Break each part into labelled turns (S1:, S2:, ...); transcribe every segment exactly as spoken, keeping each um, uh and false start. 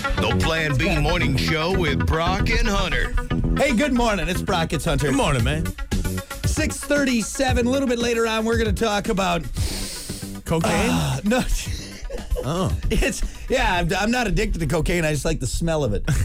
S1: The Plan B Morning Show with Brock and Hunter.
S2: Hey, good morning. It's Brock. It's Hunter.
S3: Good morning, man.
S2: six thirty-seven. A little bit later on, we're going to talk about
S3: cocaine.
S2: Uh, no.
S3: Oh.
S2: It's, yeah, I'm, I'm not addicted to cocaine. I just like the smell of it.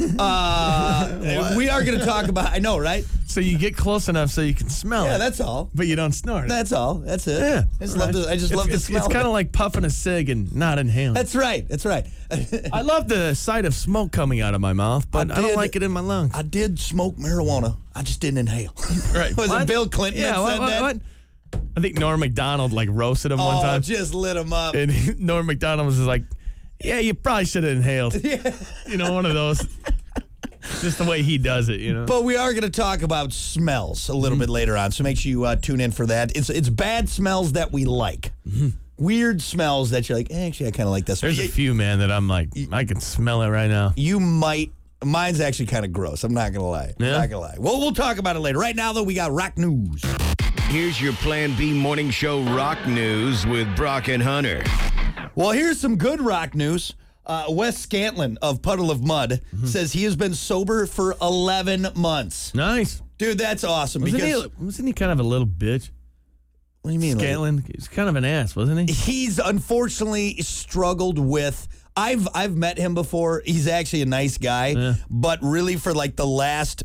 S2: Uh, we are going to talk about, I know, right?
S3: So you get close enough so you can smell
S2: Yeah,
S3: it.
S2: that's all.
S3: But you don't snort it.
S2: That's all. That's it.
S3: Yeah.
S2: I just
S3: Right.
S2: love the, I just
S3: It's-
S2: love the
S3: it's,
S2: smell.
S3: It's kind
S2: of
S3: of
S2: it.
S3: like puffing a cig and not inhaling.
S2: That's right. That's right.
S3: I love the sight of smoke coming out of my mouth, but
S2: I
S3: I, don't
S2: did-
S3: like it in my lungs.
S2: I did smoke marijuana. I just didn't inhale.
S3: Right.
S2: Was
S3: What?
S2: it Bill Clinton
S3: Yeah,
S2: that
S3: what,
S2: said
S3: what,
S2: that?
S3: what? I think Norm Macdonald like roasted him
S2: Oh,
S3: one time.
S2: just lit him up.
S3: And Norm Macdonald was just like, yeah, you probably should have inhaled.
S2: Yeah.
S3: You know, one of those. Just the way he does it, you know.
S2: But we are going to talk about smells a little
S3: Mm-hmm.
S2: bit later on, so make sure you uh, tune in for that. It's it's bad smells that we like.
S3: Mm-hmm.
S2: Weird smells that you're like, eh, actually, I kind of like this.
S3: There's a
S2: You-
S3: few, man, that I'm like, I can smell it right now.
S2: You might. Mine's actually kind of gross. I'm not going to lie. I'm
S3: Yeah?
S2: not going to lie. Well, we'll talk about it later. Right now, though, we got rock news.
S1: Here's your Plan B Morning Show rock news with Brock and Hunter.
S2: Well, here's some good rock news. Uh, Wes Scantlin of Puddle of Mud
S3: Mm-hmm.
S2: says he has been sober for eleven months.
S3: Nice.
S2: Dude, that's awesome.
S3: Wasn't
S2: because
S3: he, wasn't he kind of a little bitch?
S2: what do you mean? like-
S3: Scantlin, he's kind of an ass, wasn't he?
S2: He's unfortunately struggled with. I've I've met him before. He's actually a nice guy,
S3: Yeah.
S2: but really for like the last,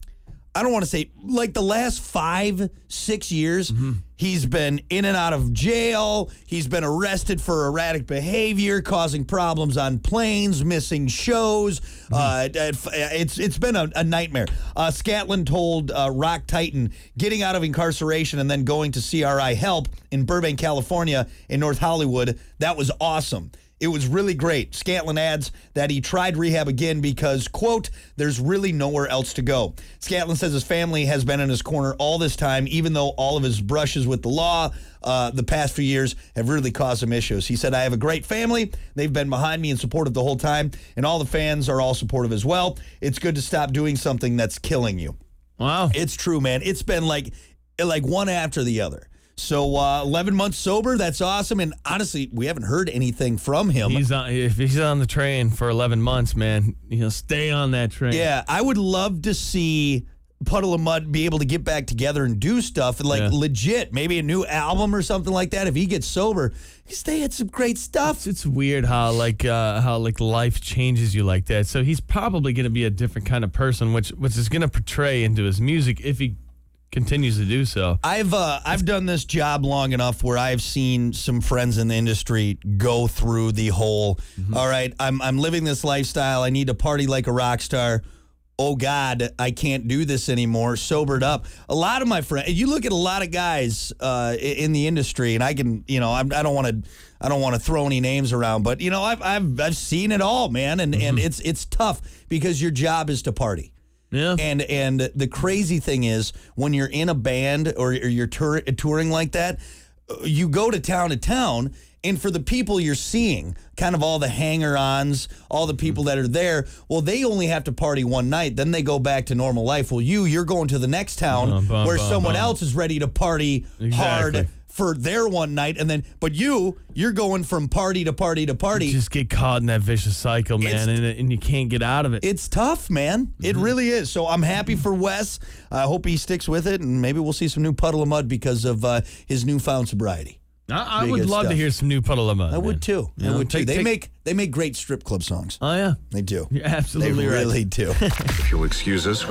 S2: I don't want to say like the last five six years,
S3: Mm-hmm.
S2: he's been in and out of jail. He's been arrested for erratic behavior, causing problems on planes, missing shows.
S3: Mm-hmm.
S2: Uh, it's it's been a, a nightmare. Uh, Scantlin told uh, Rock Titan, getting out of incarceration and then going to C R I Help in Burbank, California, in North Hollywood. That was awesome. It was really great. Scantlin adds that he tried rehab again because, quote, there's really nowhere else to go. Scantlin says his family has been in his corner all this time, even though all of his brushes with the law uh, the past few years have really caused him issues. He said, I have a great family. They've been behind me and supportive the whole time, and all the fans are all supportive as well. It's good to stop doing something that's killing you.
S3: Wow.
S2: It's true, man. It's been like, like one after the other. So uh, eleven months sober, that's awesome. And honestly, we haven't heard anything from him.
S3: He's on, if he's on the train for eleven months, man, he'll stay on that train.
S2: Yeah, I would love to see Puddle of Mud be able to get back together and do stuff and like
S3: Yeah.
S2: legit, maybe a new album or something like that. If he gets sober, because they had some great stuff.
S3: It's, it's weird how like uh, how like life changes you like that. So he's probably going to be a different kind of person, which which is going to portray into his music if he continues to do so.
S2: I've uh, I've done this job long enough where I've seen some friends in the industry go through the whole, all right, I'm I'm living this lifestyle. I need to party like a rock star. Oh, God, I can't do this anymore. Sobered up. A lot of my friends, you look at a lot of guys uh, in the industry, and I can, you know, I'm, I don't want to, I don't want to throw any names around, but you know, I've I've I've seen it all, man, and and it's it's tough because your job is to party.
S3: Yeah.
S2: And and the crazy thing is when you're in a band or, or you're tour, touring like that, you go to town to town, and for the people you're seeing, kind of all the hanger-ons, all the people that are there, well, they only have to party one night, then they go back to normal life. Well, you, you're going to the next town
S3: Bum, bum,
S2: where
S3: bum,
S2: someone
S3: bum.
S2: else is ready to party
S3: Exactly.
S2: hard for their one night, and then, but you, you're going from party to party to party.
S3: You just get caught in that vicious cycle, man,
S2: It's-
S3: and, and you can't get out of it.
S2: It's tough, man. It really is. So I'm happy for Wes. I hope he sticks with it, and maybe we'll see some new Puddle of Mud because of uh, his newfound sobriety.
S3: I, I
S2: Pretty
S3: would
S2: good
S3: love
S2: stuff.
S3: to hear some new Puddle of Mud.
S2: I
S3: man.
S2: would too.
S3: You
S2: I
S3: know,
S2: would too.
S3: take-
S2: They
S3: take-
S2: make they make great strip club songs.
S3: Oh yeah,
S2: They do.
S3: you're absolutely
S2: They
S3: right.
S2: really do.
S4: If you'll excuse us,